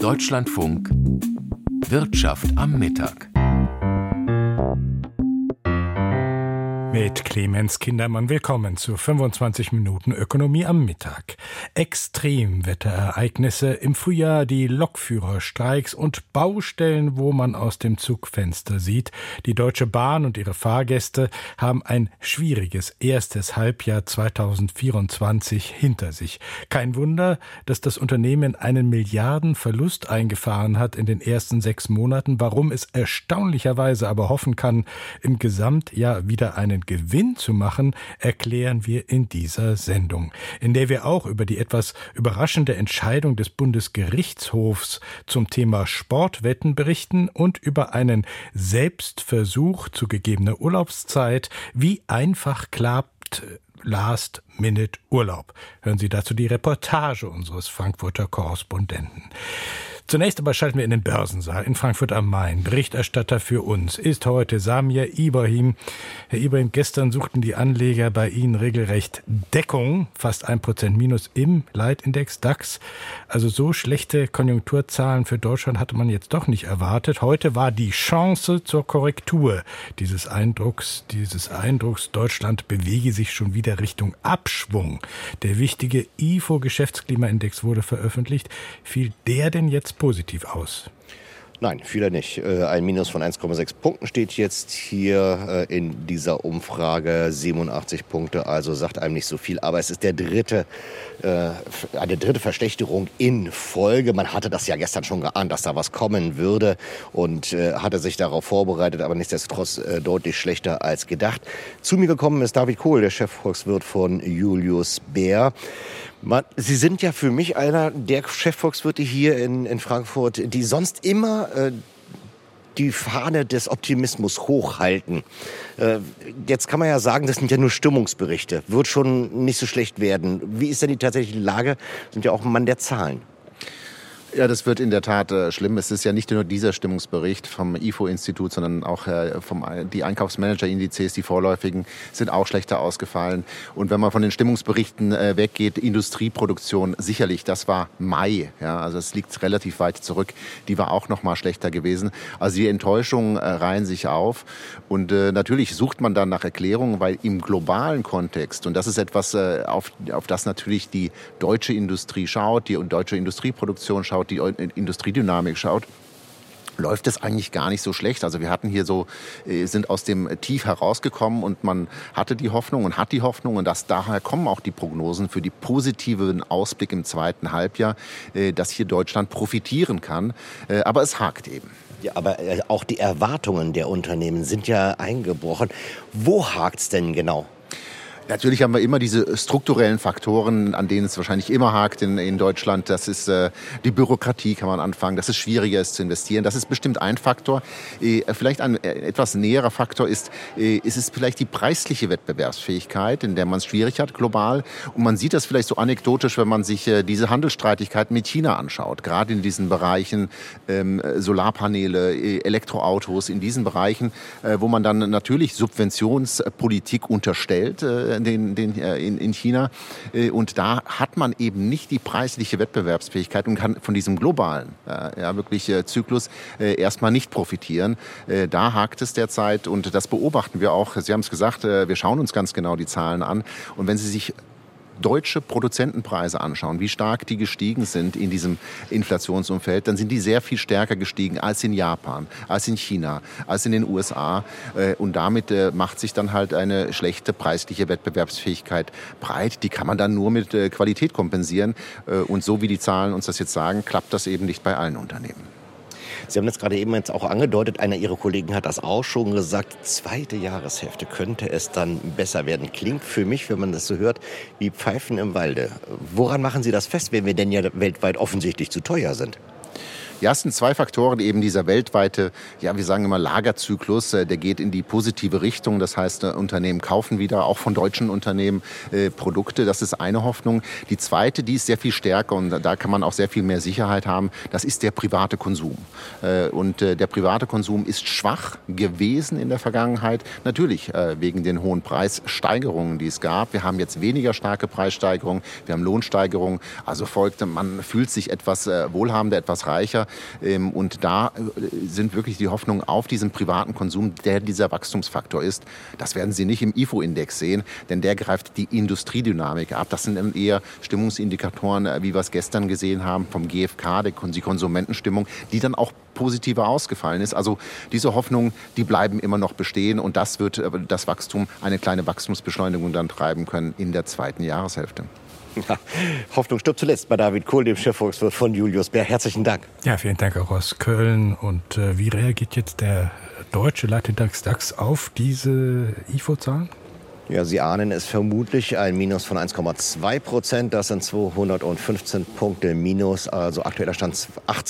Deutschlandfunk Wirtschaft am Mittag. Mit Clemens Kindermann willkommen zu 25 Minuten Ökonomie am Mittag. Extremwetterereignisse im Frühjahr, die Lokführerstreiks und Baustellen, wo man aus dem Zugfenster sieht. Die Deutsche Bahn und ihre Fahrgäste haben ein schwieriges erstes Halbjahr 2024 hinter sich. Kein Wunder, dass das Unternehmen einen Milliardenverlust eingefahren hat in den ersten 6 Monaten. Warum es erstaunlicherweise aber hoffen kann, im Gesamtjahr wieder einen Gewinn zu machen, erklären wir in dieser Sendung, in der wir auch über die etwas überraschende Entscheidung des Bundesgerichtshofs zum Thema Sportwetten berichten und über einen Selbstversuch zu gegebener Urlaubszeit, wie einfach klappt Last-Minute-Urlaub. Hören Sie dazu die Reportage unseres Frankfurter Korrespondenten. Zunächst aber schalten wir in den Börsensaal in Frankfurt am Main. Berichterstatter für uns ist heute Samir Ibrahim. Herr Ibrahim, gestern suchten die Anleger bei Ihnen regelrecht Deckung, fast 1% Minus im Leitindex DAX. Also so schlechte Konjunkturzahlen für Deutschland hatte man jetzt doch nicht erwartet. Heute war die Chance zur Korrektur dieses Eindrucks, Deutschland bewege sich schon wieder Richtung Abschwung. Der wichtige IFO-Geschäftsklimaindex wurde veröffentlicht. Fiel der denn jetzt positiv aus? Nein, fiel er nicht. Ein Minus von 1,6 Punkten steht jetzt hier in dieser Umfrage. 87 Punkte, also sagt einem nicht so viel. Aber es ist eine dritte Verschlechterung in Folge. Man hatte das ja gestern schon geahnt, dass da was kommen würde und hatte sich darauf vorbereitet, aber nichtsdestotrotz deutlich schlechter als gedacht. Zu mir gekommen ist David Kohl, der Chefvolkswirt von Julius Baer. Sie sind ja für mich einer der Chefvolkswirte hier in Frankfurt, die sonst immer die Fahne des Optimismus hochhalten. Jetzt kann man ja sagen, das sind ja nur Stimmungsberichte. Wird schon nicht so schlecht werden. Wie ist denn die tatsächliche Lage? Sind ja auch ein Mann der Zahlen. Ja, das wird in der Tat schlimm. Es ist ja nicht nur dieser Stimmungsbericht vom IFO-Institut, sondern auch die Einkaufsmanager-Indizes, die vorläufigen, sind auch schlechter ausgefallen. Und wenn man von den Stimmungsberichten weggeht, Industrieproduktion sicherlich, das war Mai. Ja, also es liegt relativ weit zurück. Die war auch noch mal schlechter gewesen. Also die Enttäuschungen reihen sich auf. Und natürlich sucht man dann nach Erklärungen, weil im globalen Kontext, und das ist etwas, auf das natürlich die deutsche Industrie schaut, die deutsche Industrieproduktion schaut, die Industriedynamik schaut, läuft es eigentlich gar nicht so schlecht. Also wir hatten hier sind aus dem Tief herausgekommen und man hatte die Hoffnung und hat die Hoffnung und daher kommen auch die Prognosen für die positiven Ausblick im zweiten Halbjahr, dass hier Deutschland profitieren kann. Aber es hakt eben. Ja, aber auch die Erwartungen der Unternehmen sind ja eingebrochen. Wo hakt's denn genau? Natürlich haben wir immer diese strukturellen Faktoren, an denen es wahrscheinlich immer hakt in Deutschland. Das ist die Bürokratie, kann man anfangen, dass es schwieriger ist zu investieren. Das ist bestimmt ein Faktor. Vielleicht ein etwas näherer Faktor ist es vielleicht die preisliche Wettbewerbsfähigkeit, in der man es schwierig hat global. Und man sieht das vielleicht so anekdotisch, wenn man sich diese Handelsstreitigkeiten mit China anschaut. Gerade in diesen Bereichen Solarpaneele, Elektroautos, in diesen Bereichen, wo man dann natürlich Subventionspolitik unterstellt, in China. Und da hat man eben nicht die preisliche Wettbewerbsfähigkeit und kann von diesem globalen Zyklus erstmal nicht profitieren. Da hakt es derzeit und das beobachten wir auch. Sie haben es gesagt, wir schauen uns ganz genau die Zahlen an. Und wenn Sie sich deutsche Produzentenpreise anschauen, wie stark die gestiegen sind in diesem Inflationsumfeld, dann sind die sehr viel stärker gestiegen als in Japan, als in China, als in den USA. Und damit macht sich dann halt eine schlechte preisliche Wettbewerbsfähigkeit breit. Die kann man dann nur mit Qualität kompensieren. Und so wie die Zahlen uns das jetzt sagen, klappt das eben nicht bei allen Unternehmen. Sie haben das gerade eben jetzt auch angedeutet, einer Ihrer Kollegen hat das auch schon gesagt, zweite Jahreshälfte könnte es dann besser werden. Klingt für mich, wenn man das so hört, wie Pfeifen im Walde. Woran machen Sie das fest, wenn wir denn ja weltweit offensichtlich zu teuer sind? Ja, es sind zwei Faktoren, eben dieser weltweite, ja, wir sagen immer Lagerzyklus, der geht in die positive Richtung. Das heißt, Unternehmen kaufen wieder, auch von deutschen Unternehmen, Produkte. Das ist eine Hoffnung. Die zweite, die ist sehr viel stärker und da kann man auch sehr viel mehr Sicherheit haben. Das ist der private Konsum. Und der private Konsum ist schwach gewesen in der Vergangenheit. Natürlich wegen den hohen Preissteigerungen, die es gab. Wir haben jetzt weniger starke Preissteigerungen. Wir haben Lohnsteigerungen. Also man fühlt sich etwas wohlhabender, etwas reicher. Und da sind wirklich die Hoffnungen auf diesen privaten Konsum, der dieser Wachstumsfaktor ist. Das werden Sie nicht im IFO-Index sehen, denn der greift die Industriedynamik ab. Das sind eher Stimmungsindikatoren, wie wir es gestern gesehen haben vom GfK, die Konsumentenstimmung, die dann auch positiver ausgefallen ist. Also diese Hoffnungen, die bleiben immer noch bestehen und das wird das Wachstum, eine kleine Wachstumsbeschleunigung dann treiben können in der zweiten Jahreshälfte. Ja, Hoffnung stirbt zuletzt bei David Kohl, dem Chefvolkswirt von Julius Baer. Herzlichen Dank. Ja, vielen Dank auch aus Köln. Und wie reagiert jetzt der deutsche Leiteindex DAX auf diese IFO-Zahlen? Ja, Sie ahnen es vermutlich, ein Minus von 1,2%. Das sind 215 Punkte Minus. Also aktueller Stand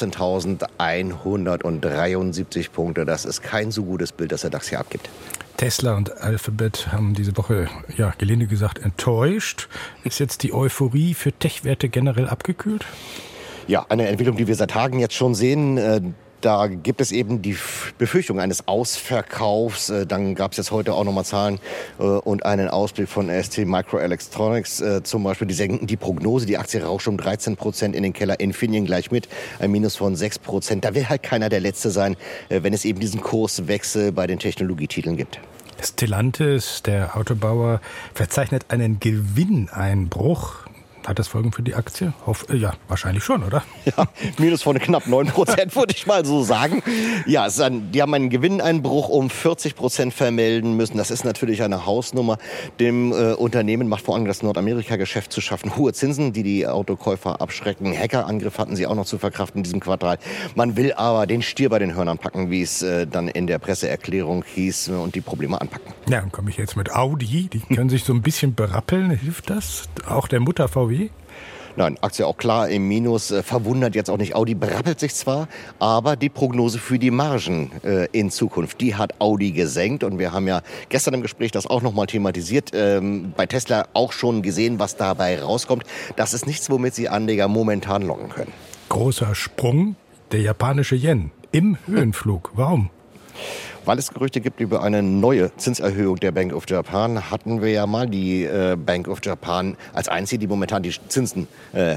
18.173 Punkte. Das ist kein so gutes Bild, das der DAX hier abgibt. Tesla und Alphabet haben diese Woche, ja, gelinde gesagt, enttäuscht. Ist jetzt die Euphorie für Tech-Werte generell abgekühlt? Ja, eine Entwicklung, die wir seit Tagen jetzt schon sehen. Da gibt es eben die Befürchtung eines Ausverkaufs. Dann gab es jetzt heute auch nochmal Zahlen und einen Ausblick von ST Microelectronics zum Beispiel. Die senken die Prognose. Die Aktie rauscht um 13% in den Keller. Infineon gleich mit. Ein Minus von 6%. Da will halt keiner der Letzte sein, wenn es eben diesen Kurswechsel bei den Technologietiteln gibt. Stellantis, der Autobauer, verzeichnet einen Gewinneinbruch. Hat das Folgen für die Aktie? Ja, wahrscheinlich schon, oder? Ja, Minus von knapp 9%, würde ich mal so sagen. Ja, die haben einen Gewinneinbruch um 40% vermelden müssen. Das ist natürlich eine Hausnummer. Dem Unternehmen macht vor allem das Nordamerika-Geschäft zu schaffen. Hohe Zinsen, die Autokäufer abschrecken. Hackerangriff hatten sie auch noch zu verkraften in diesem Quartal. Man will aber den Stier bei den Hörnern packen, wie es dann in der Presseerklärung hieß, und die Probleme anpacken. Ja, dann komme ich jetzt mit Audi. Die können sich so ein bisschen berappeln. Hilft das? Auch der Mutter VW? Nein, Aktie auch klar im Minus, verwundert jetzt auch nicht. Audi berappelt sich zwar, aber die Prognose für die Margen in Zukunft, die hat Audi gesenkt. Und wir haben ja gestern im Gespräch das auch nochmal thematisiert, bei Tesla auch schon gesehen, was dabei rauskommt. Das ist nichts, womit Sie Anleger momentan locken können. Großer Sprung, der japanische Yen im Höhenflug. Warum? Weil es Gerüchte gibt über eine neue Zinserhöhung der Bank of Japan, hatten wir ja mal die Bank of Japan als einzige, die momentan die Zinsen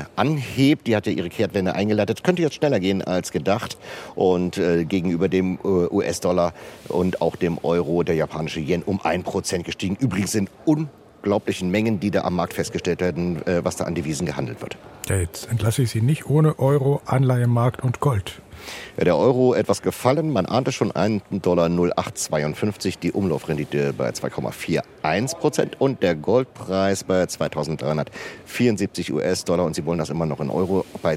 anhebt. Die hat ja ihre Kehrtwende eingeleitet. Könnte jetzt schneller gehen als gedacht. Und gegenüber dem US-Dollar und auch dem Euro der japanische Yen um 1% gestiegen. Übrigens in unglaublichen Mengen, die da am Markt festgestellt werden, was da an Devisen gehandelt wird. Ja, jetzt entlasse ich Sie nicht ohne Euro, Anleihemarkt und Gold. Der Euro etwas gefallen, man ahnte schon $1,0852, die Umlaufrendite bei 2,41% und der Goldpreis bei 2.374 US-Dollar und Sie wollen das immer noch in Euro bei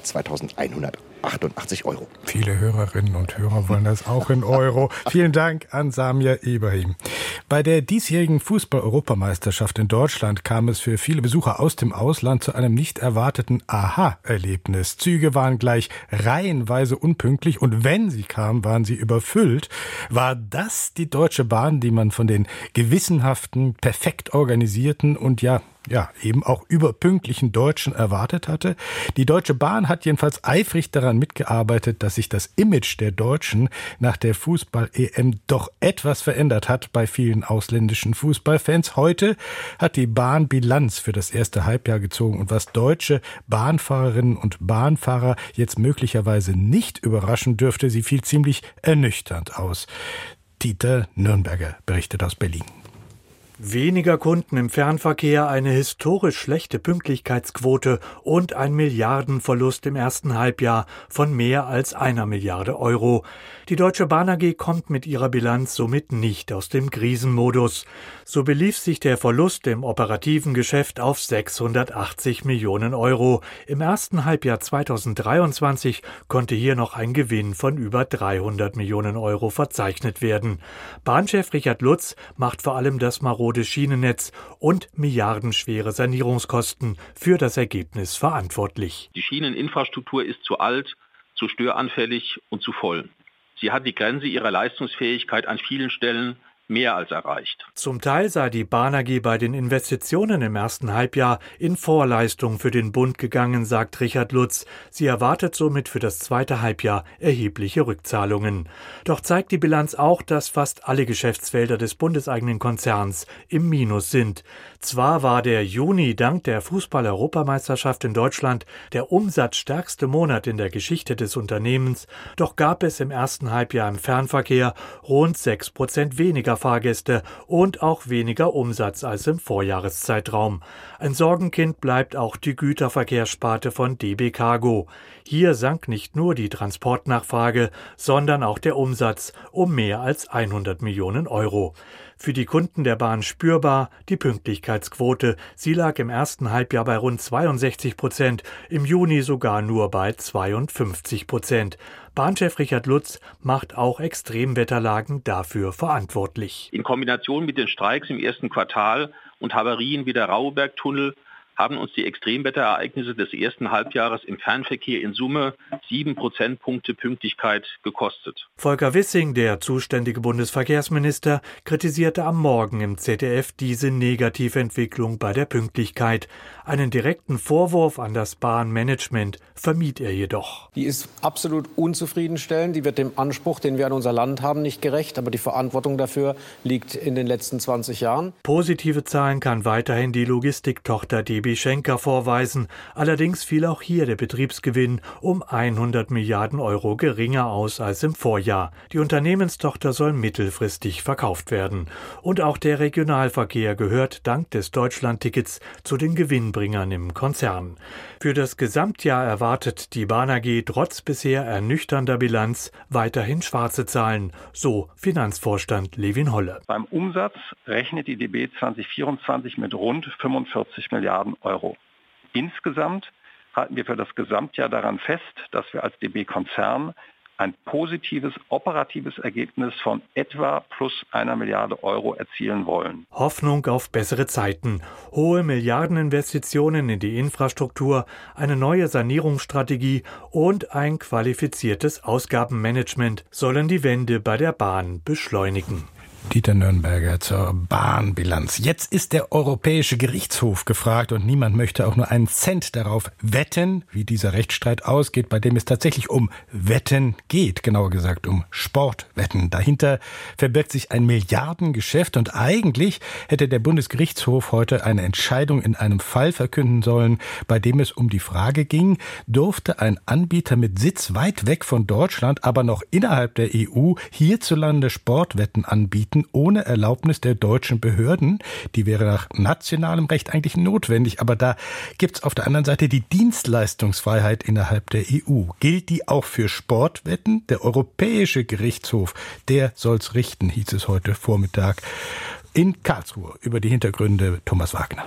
2.188 Euro. Viele Hörerinnen und Hörer wollen das auch in Euro. Vielen Dank an Samir Ibrahim. Bei der diesjährigen Fußball-Europameisterschaft in Deutschland kam es für viele Besucher aus dem Ausland zu einem nicht erwarteten Aha-Erlebnis. Züge waren gleich reihenweise unpünktlich und wenn sie kamen, waren sie überfüllt. War das die Deutsche Bahn, die man von den gewissenhaften, perfekt organisierten und ja, eben auch überpünktlichen Deutschen erwartet hatte? Die Deutsche Bahn hat jedenfalls eifrig daran mitgearbeitet, dass sich das Image der Deutschen nach der Fußball-EM doch etwas verändert hat bei vielen ausländischen Fußballfans. Heute hat die Bahn Bilanz für das erste Halbjahr gezogen und was deutsche Bahnfahrerinnen und Bahnfahrer jetzt möglicherweise nicht überraschen dürfte, sie fiel ziemlich ernüchternd aus. Dieter Nürnberger berichtet aus Berlin. Weniger Kunden im Fernverkehr, eine historisch schlechte Pünktlichkeitsquote und ein Milliardenverlust im ersten Halbjahr von mehr als 1 Milliarde Euro. Die Deutsche Bahn AG kommt mit ihrer Bilanz somit nicht aus dem Krisenmodus. So belief sich der Verlust im operativen Geschäft auf 680 Millionen Euro. Im ersten Halbjahr 2023 konnte hier noch ein Gewinn von über 300 Millionen Euro verzeichnet werden. Bahnchef Richard Lutz macht vor allem das marode Schienennetz und milliardenschwere Sanierungskosten für das Ergebnis verantwortlich. Die Schieneninfrastruktur ist zu alt, zu störanfällig und zu voll. Sie hat die Grenze ihrer Leistungsfähigkeit an vielen Stellen mehr als erreicht. Zum Teil sei die Bahn AG bei den Investitionen im ersten Halbjahr in Vorleistung für den Bund gegangen, sagt Richard Lutz. Sie erwartet somit für das zweite Halbjahr erhebliche Rückzahlungen. Doch zeigt die Bilanz auch, dass fast alle Geschäftsfelder des bundeseigenen Konzerns im Minus sind. Zwar war der Juni dank der Fußball-Europameisterschaft in Deutschland der umsatzstärkste Monat in der Geschichte des Unternehmens, doch gab es im ersten Halbjahr im Fernverkehr rund 6% weniger Fahrgäste und auch weniger Umsatz als im Vorjahreszeitraum. Ein Sorgenkind bleibt auch die Güterverkehrssparte von DB Cargo. Hier sank nicht nur die Transportnachfrage, sondern auch der Umsatz um mehr als 100 Millionen Euro. Für die Kunden der Bahn spürbar die Pünktlichkeitsquote. Sie lag im ersten Halbjahr bei rund 62%, im Juni sogar nur bei 52%. Bahnchef Richard Lutz macht auch Extremwetterlagen dafür verantwortlich. In Kombination mit den Streiks im ersten Quartal und Havarien wie der Rauheberg-Tunnel haben uns die Extremwetterereignisse des ersten Halbjahres im Fernverkehr in Summe 7 Prozentpunkte Pünktlichkeit gekostet. Volker Wissing, der zuständige Bundesverkehrsminister, kritisierte am Morgen im ZDF diese Negativentwicklung bei der Pünktlichkeit. Einen direkten Vorwurf an das Bahnmanagement vermied er jedoch. Die ist absolut unzufriedenstellend. Die wird dem Anspruch, den wir an unser Land haben, nicht gerecht. Aber die Verantwortung dafür liegt in den letzten 20 Jahren. Positive Zahlen kann weiterhin die Logistiktochter DB Schenker vorweisen. Allerdings fiel auch hier der Betriebsgewinn um 100 Milliarden Euro geringer aus als im Vorjahr. Die Unternehmenstochter soll mittelfristig verkauft werden. Und auch der Regionalverkehr gehört dank des Deutschlandtickets zu den Gewinnbringern im Konzern. Für das Gesamtjahr erwartet die Bahn AG trotz bisher ernüchternder Bilanz weiterhin schwarze Zahlen, so Finanzvorstand Levin Holle. Beim Umsatz rechnet die DB 2024 mit rund 45 Milliarden Euro. Insgesamt halten wir für das Gesamtjahr daran fest, dass wir als DB-Konzern ein positives operatives Ergebnis von etwa plus 1 Milliarde Euro erzielen wollen. Hoffnung auf bessere Zeiten, hohe Milliardeninvestitionen in die Infrastruktur, eine neue Sanierungsstrategie und ein qualifiziertes Ausgabenmanagement sollen die Wende bei der Bahn beschleunigen. Dieter Nürnberger zur Bahnbilanz. Jetzt ist der Europäische Gerichtshof gefragt und niemand möchte auch nur einen Cent darauf wetten, wie dieser Rechtsstreit ausgeht, bei dem es tatsächlich um Wetten geht, genauer gesagt um Sportwetten. Dahinter verbirgt sich ein Milliardengeschäft und eigentlich hätte der Bundesgerichtshof heute eine Entscheidung in einem Fall verkünden sollen, bei dem es um die Frage ging, durfte ein Anbieter mit Sitz weit weg von Deutschland, aber noch innerhalb der EU hierzulande Sportwetten anbieten, ohne Erlaubnis der deutschen Behörden. Die wäre nach nationalem Recht eigentlich notwendig, aber da gibt's auf der anderen Seite die Dienstleistungsfreiheit innerhalb der EU. Gilt die auch für Sportwetten? Der Europäische Gerichtshof, der soll's richten, hieß es heute Vormittag in Karlsruhe. Über die Hintergründe Thomas Wagner.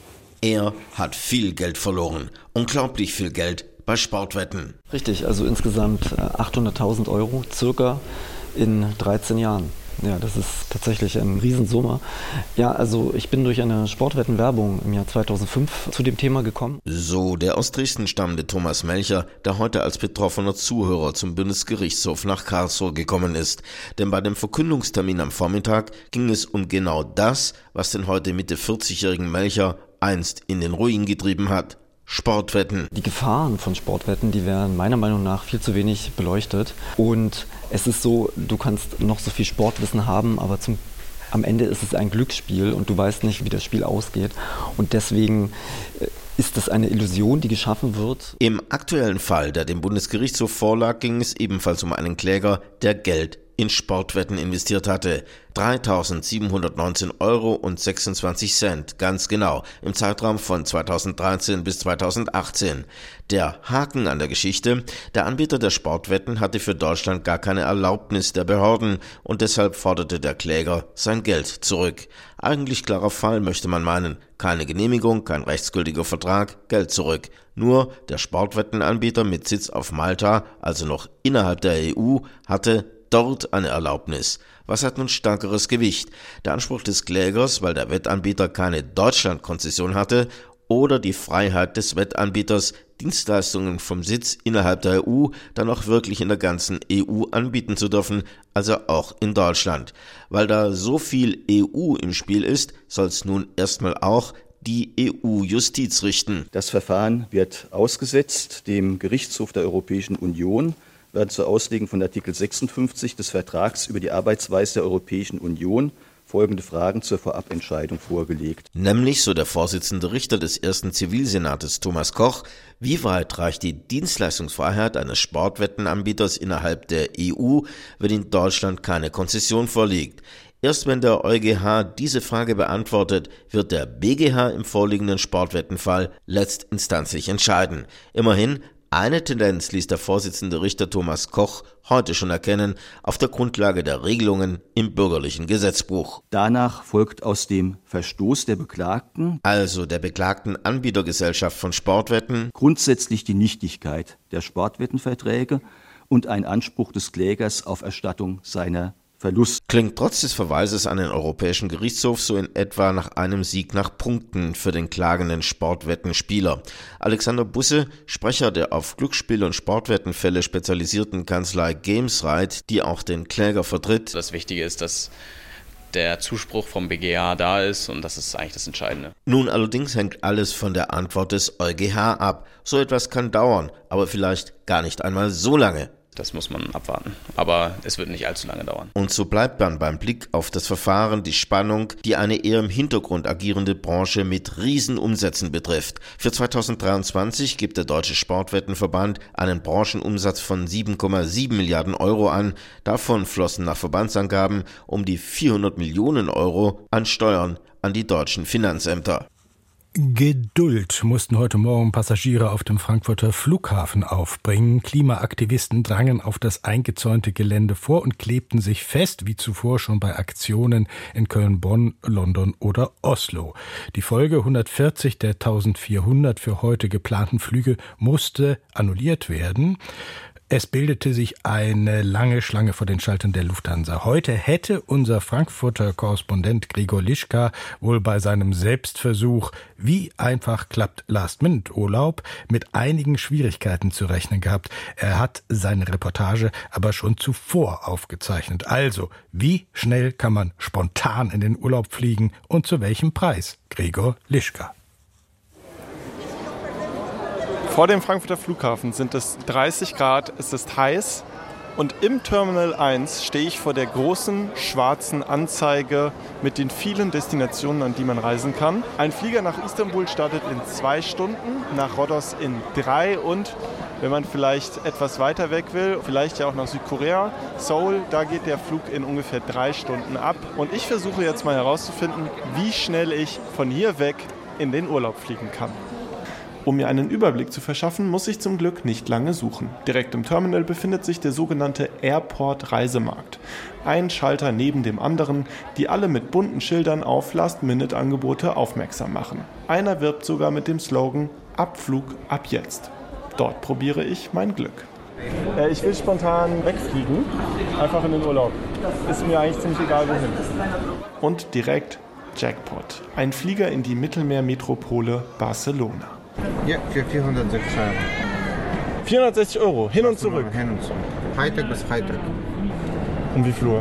Er hat viel Geld verloren, unglaublich viel Geld bei Sportwetten. Richtig, also insgesamt 800.000 Euro circa in 13 Jahren. Ja, das ist tatsächlich eine Riesensumme. Ja, also ich bin durch eine Sportwettenwerbung im Jahr 2005 zu dem Thema gekommen. So der aus Dresden stammende Thomas Melcher, der heute als betroffener Zuhörer zum Bundesgerichtshof nach Karlsruhe gekommen ist. Denn bei dem Verkündungstermin am Vormittag ging es um genau das, was den heute Mitte 40-jährigen Melcher einst in den Ruin getrieben hat. Sportwetten. Die Gefahren von Sportwetten, die werden meiner Meinung nach viel zu wenig beleuchtet. Und es ist so, du kannst noch so viel Sportwissen haben, aber am Ende ist es ein Glücksspiel und du weißt nicht, wie das Spiel ausgeht. Und deswegen ist das eine Illusion, die geschaffen wird. Im aktuellen Fall, der dem Bundesgerichtshof vorlag, ging es ebenfalls um einen Kläger, der Geld in Sportwetten investiert hatte. 3.719,26 Euro, ganz genau, im Zeitraum von 2013 bis 2018. Der Haken an der Geschichte: Der Anbieter der Sportwetten hatte für Deutschland gar keine Erlaubnis der Behörden und deshalb forderte der Kläger sein Geld zurück. Eigentlich klarer Fall, möchte man meinen. Keine Genehmigung, kein rechtsgültiger Vertrag, Geld zurück. Nur der Sportwettenanbieter mit Sitz auf Malta, also noch innerhalb der EU, hatte dort eine Erlaubnis. Was hat nun stärkeres Gewicht? Der Anspruch des Klägers, weil der Wettanbieter keine Deutschlandkonzession hatte, oder die Freiheit des Wettanbieters, Dienstleistungen vom Sitz innerhalb der EU dann auch wirklich in der ganzen EU anbieten zu dürfen, also auch in Deutschland. Weil da so viel EU im Spiel ist, soll es nun erstmal auch die EU-Justiz richten. Das Verfahren wird ausgesetzt. Dem Gerichtshof der Europäischen Union werden zur Auslegung von Artikel 56 des Vertrags über die Arbeitsweise der Europäischen Union folgende Fragen zur Vorabentscheidung vorgelegt. Nämlich, so der Vorsitzende Richter des ersten Zivilsenates Thomas Koch, wie weit reicht die Dienstleistungsfreiheit eines Sportwettenanbieters innerhalb der EU, wenn in Deutschland keine Konzession vorliegt? Erst wenn der EuGH diese Frage beantwortet, wird der BGH im vorliegenden Sportwettenfall letztinstanzlich entscheiden. Immerhin, eine Tendenz ließ der Vorsitzende Richter Thomas Koch heute schon erkennen, auf der Grundlage der Regelungen im bürgerlichen Gesetzbuch. Danach folgt aus dem Verstoß der Beklagten, also der beklagten Anbietergesellschaft von Sportwetten, grundsätzlich die Nichtigkeit der Sportwettenverträge und ein Anspruch des Klägers auf Erstattung seiner Verlust. Klingt trotz des Verweises an den Europäischen Gerichtshof so in etwa nach einem Sieg nach Punkten für den klagenden Sportwettenspieler. Alexander Busse, Sprecher der auf Glücksspiel- und Sportwettenfälle spezialisierten Kanzlei GamesRight, die auch den Kläger vertritt. Das Wichtige ist, dass der Zuspruch vom BGH da ist und das ist eigentlich das Entscheidende. Nun allerdings hängt alles von der Antwort des EuGH ab. So etwas kann dauern, aber vielleicht gar nicht einmal so lange. Das muss man abwarten, aber es wird nicht allzu lange dauern. Und so bleibt dann beim Blick auf das Verfahren die Spannung, die eine eher im Hintergrund agierende Branche mit Riesenumsätzen betrifft. Für 2023 gibt der Deutsche Sportwettenverband einen Branchenumsatz von 7,7 Milliarden Euro an. Davon flossen nach Verbandsangaben um die 400 Millionen Euro an Steuern an die deutschen Finanzämter. Geduld mussten heute Morgen Passagiere auf dem Frankfurter Flughafen aufbringen. Klimaaktivisten drangen auf das eingezäunte Gelände vor und klebten sich fest, wie zuvor schon bei Aktionen in Köln, Bonn, London oder Oslo. Die Folge: 140 der 1400 für heute geplanten Flüge musste annulliert werden. Es bildete sich eine lange Schlange vor den Schaltern der Lufthansa. Heute hätte unser Frankfurter Korrespondent Gregor Lischka wohl bei seinem Selbstversuch, wie einfach klappt Last-Minute-Urlaub, mit einigen Schwierigkeiten zu rechnen gehabt. Er hat seine Reportage aber schon zuvor aufgezeichnet. Also, wie schnell kann man spontan in den Urlaub fliegen und zu welchem Preis? Gregor Lischka. Vor dem Frankfurter Flughafen sind es 30 Grad, es ist heiß und im Terminal 1 stehe ich vor der großen schwarzen Anzeige mit den vielen Destinationen, an die man reisen kann. Ein Flieger nach Istanbul startet in 2 Stunden, nach Rhodos in 3 und wenn man vielleicht etwas weiter weg will, vielleicht ja auch nach Südkorea, Seoul, da geht der Flug in ungefähr 3 Stunden ab. Und ich versuche jetzt mal herauszufinden, wie schnell ich von hier weg in den Urlaub fliegen kann. Um mir einen Überblick zu verschaffen, muss ich zum Glück nicht lange suchen. Direkt im Terminal befindet sich der sogenannte Airport-Reisemarkt. Ein Schalter neben dem anderen, die alle mit bunten Schildern auf Last-Minute-Angebote aufmerksam machen. Einer wirbt sogar mit dem Slogan „Abflug ab jetzt“. Dort probiere ich mein Glück. Ich will spontan wegfliegen, einfach in den Urlaub. Ist mir eigentlich ziemlich egal wohin. Und direkt Jackpot. Ein Flieger in die Mittelmeermetropole Barcelona. Ja, für 460 Euro. 460 Euro, hin und zurück? Hin und zurück. Freitag bis Freitag. Um wie viel Uhr?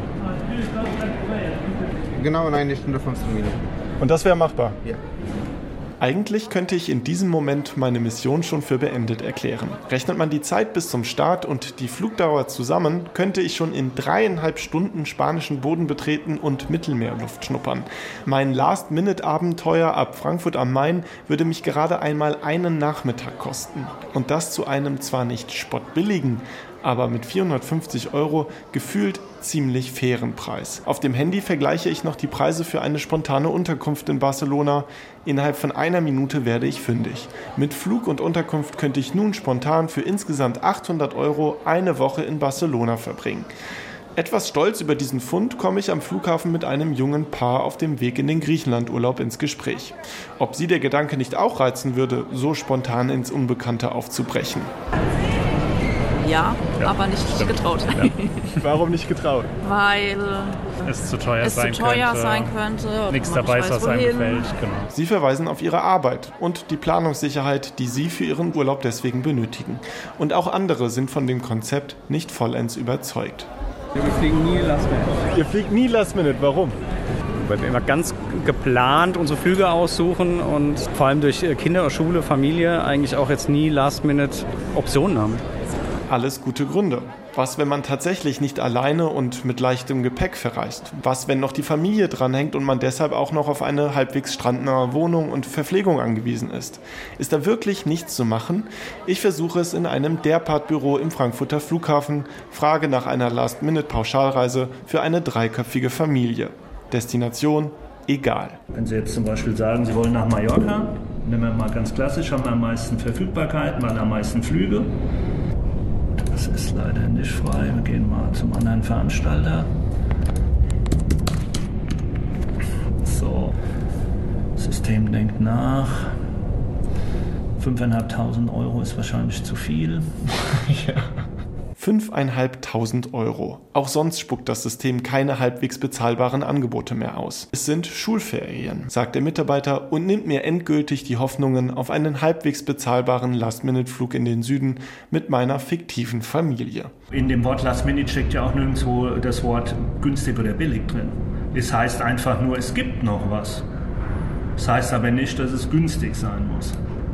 Genau in 1 Stunde 15 Minuten. Und das wäre machbar? Ja. Eigentlich könnte ich in diesem Moment meine Mission schon für beendet erklären. Rechnet man die Zeit bis zum Start und die Flugdauer zusammen, könnte ich schon in 3,5 Stunden spanischen Boden betreten und Mittelmeerluft schnuppern. Mein Last-Minute-Abenteuer ab Frankfurt am Main würde mich gerade einmal einen Nachmittag kosten. Und das zu einem zwar nicht spottbilligen, aber mit 450 Euro gefühlt ziemlich fairen Preis. Auf dem Handy vergleiche ich noch die Preise für eine spontane Unterkunft in Barcelona. Innerhalb von 1 Minute werde ich fündig. Mit Flug und Unterkunft könnte ich nun spontan für insgesamt 800 Euro eine Woche in Barcelona verbringen. Etwas stolz über diesen Fund komme ich am Flughafen mit einem jungen Paar auf dem Weg in den Griechenlandurlaub ins Gespräch. Ob sie der Gedanke nicht auch reizen würde, so spontan ins Unbekannte aufzubrechen. ja, aber nicht getraut. Ja. Warum nicht getraut? Weil es zu teuer sein könnte. Nichts dabei ist, was einem gefällt. Genau. Sie verweisen auf ihre Arbeit und die Planungssicherheit, die Sie für Ihren Urlaub deswegen benötigen. Und auch andere sind von dem Konzept nicht vollends überzeugt. Wir fliegen nie Last Minute. Ihr fliegt nie Last Minute, warum? Weil wir immer ganz geplant unsere Flüge aussuchen und vor allem durch Kinder, Schule, Familie eigentlich auch jetzt nie Last-Minute-Optionen haben. Alles gute Gründe. Was, wenn man tatsächlich nicht alleine und mit leichtem Gepäck verreist? Was, wenn noch die Familie dranhängt und man deshalb auch noch auf eine halbwegs strandnahe Wohnung und Verpflegung angewiesen ist? Ist da wirklich nichts zu machen? Ich versuche es in einem Derpart-Büro im Frankfurter Flughafen, frage nach einer Last-Minute-Pauschalreise für eine 3-köpfige Familie. Destination egal. Wenn Sie jetzt zum Beispiel sagen, Sie wollen nach Mallorca, nehmen wir mal ganz klassisch, haben wir am meisten Verfügbarkeiten, weil am meisten Flüge. Das ist leider nicht frei. Wir gehen mal zum anderen Veranstalter. So, System denkt nach. 5.500 € ist wahrscheinlich zu viel. Ja. 5.500 €. Auch sonst spuckt das System keine halbwegs bezahlbaren Angebote mehr aus. Es sind Schulferien, sagt der Mitarbeiter und nimmt mir endgültig die Hoffnungen auf einen halbwegs bezahlbaren Last-Minute-Flug in den Süden mit meiner fiktiven Familie. In dem Wort Last-Minute steckt ja auch nirgendwo das Wort günstig oder billig drin. Es heißt einfach nur, es gibt noch was. Das heißt aber nicht, dass es günstig sein muss.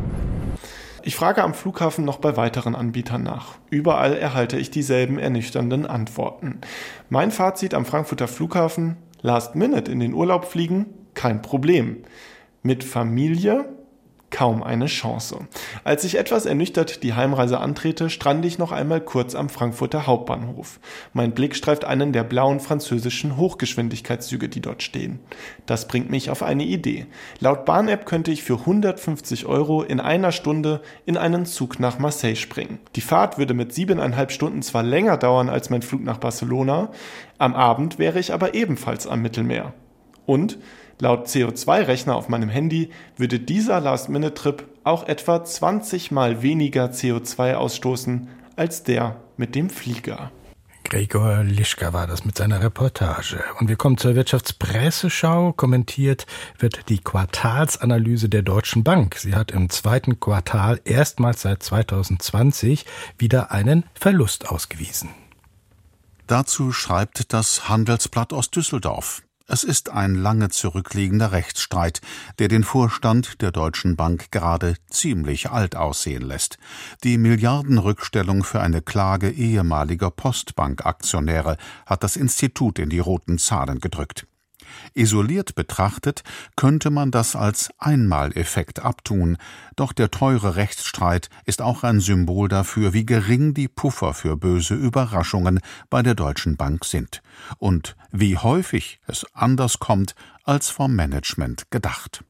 Ich frage am Flughafen noch bei weiteren Anbietern nach. Überall erhalte ich dieselben ernüchternden Antworten. Mein Fazit am Frankfurter Flughafen: Last Minute in den Urlaub fliegen? Kein Problem. Mit Familie? Kaum eine Chance. Als ich etwas ernüchtert die Heimreise antrete, strande ich noch einmal kurz am Frankfurter Hauptbahnhof. Mein Blick streift einen der blauen französischen Hochgeschwindigkeitszüge, die dort stehen. Das bringt mich auf eine Idee. Laut Bahn-App könnte ich für 150 € in einer Stunde in einen Zug nach Marseille springen. Die Fahrt würde mit 7,5 Stunden zwar länger dauern als mein Flug nach Barcelona, am Abend wäre ich aber ebenfalls am Mittelmeer. Und laut CO2-Rechner auf meinem Handy würde dieser Last-Minute-Trip auch etwa 20 Mal weniger CO2 ausstoßen als der mit dem Flieger. Gregor Lischka war das mit seiner Reportage. Und wir kommen zur Wirtschaftspresseschau. Kommentiert wird die Quartalsanalyse der Deutschen Bank. Sie hat im 2. Quartal erstmals seit 2020 wieder einen Verlust ausgewiesen. Dazu schreibt das Handelsblatt aus Düsseldorf. Es ist ein lange zurückliegender Rechtsstreit, der den Vorstand der Deutschen Bank gerade ziemlich alt aussehen lässt. Die Milliardenrückstellung für eine Klage ehemaliger Postbank-Aktionäre hat das Institut in die roten Zahlen gedrückt. Isoliert betrachtet könnte man das als Einmaleffekt abtun, doch der teure Rechtsstreit ist auch ein Symbol dafür, wie gering die Puffer für böse Überraschungen bei der Deutschen Bank sind und wie häufig es anders kommt als vom Management gedacht.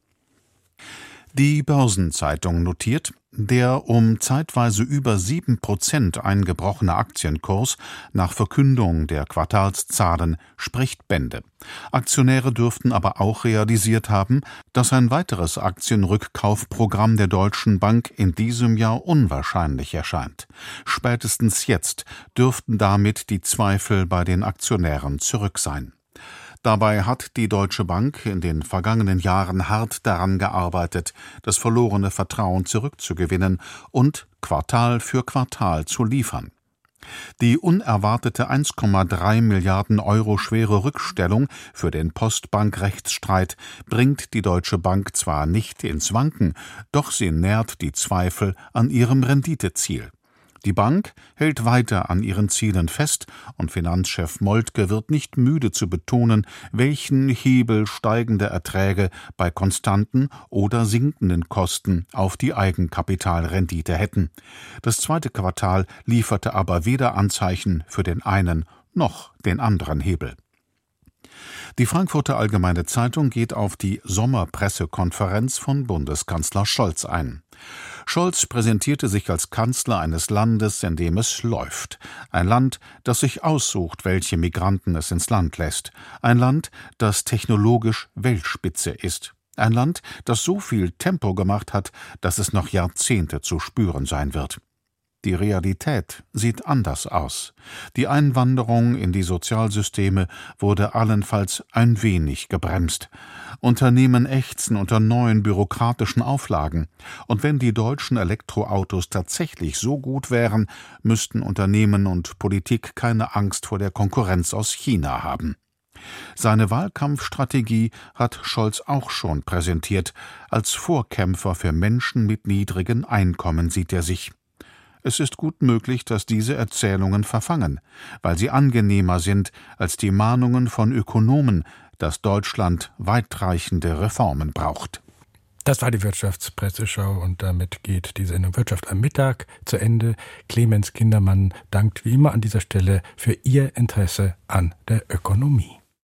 Die Börsenzeitung notiert, der um zeitweise über 7% eingebrochene Aktienkurs nach Verkündung der Quartalszahlen spricht Bände. Aktionäre dürften aber auch realisiert haben, dass ein weiteres Aktienrückkaufprogramm der Deutschen Bank in diesem Jahr unwahrscheinlich erscheint. Spätestens jetzt dürften damit die Zweifel bei den Aktionären zurück sein. Dabei hat die Deutsche Bank in den vergangenen Jahren hart daran gearbeitet, das verlorene Vertrauen zurückzugewinnen und Quartal für Quartal zu liefern. Die unerwartete 1,3 Milliarden € schwere Rückstellung für den Postbank-Rechtsstreit bringt die Deutsche Bank zwar nicht ins Wanken, doch sie nährt die Zweifel an ihrem Renditeziel. Die Bank hält weiter an ihren Zielen fest und Finanzchef Moltke wird nicht müde zu betonen, welchen Hebel steigende Erträge bei konstanten oder sinkenden Kosten auf die Eigenkapitalrendite hätten. Das 2. Quartal lieferte aber weder Anzeichen für den einen noch den anderen Hebel. Die Frankfurter Allgemeine Zeitung geht auf die Sommerpressekonferenz von Bundeskanzler Scholz ein. Scholz präsentierte sich als Kanzler eines Landes, in dem es läuft. Ein Land, das sich aussucht, welche Migranten es ins Land lässt. Ein Land, das technologisch Weltspitze ist. Ein Land, das so viel Tempo gemacht hat, dass es noch Jahrzehnte zu spüren sein wird. Die Realität sieht anders aus. Die Einwanderung in die Sozialsysteme wurde allenfalls ein wenig gebremst. Unternehmen ächzen unter neuen bürokratischen Auflagen. Und wenn die deutschen Elektroautos tatsächlich so gut wären, müssten Unternehmen und Politik keine Angst vor der Konkurrenz aus China haben. Seine Wahlkampfstrategie hat Scholz auch schon präsentiert. Als Vorkämpfer für Menschen mit niedrigen Einkommen sieht er sich. Es ist gut möglich, dass diese Erzählungen verfangen, weil sie angenehmer sind als die Mahnungen von Ökonomen, dass Deutschland weitreichende Reformen braucht. Das war die Wirtschaftspresseschau und damit geht die Sendung Wirtschaft am Mittag zu Ende. Clemens Kindermann dankt wie immer an dieser Stelle für Ihr Interesse an der Ökonomie.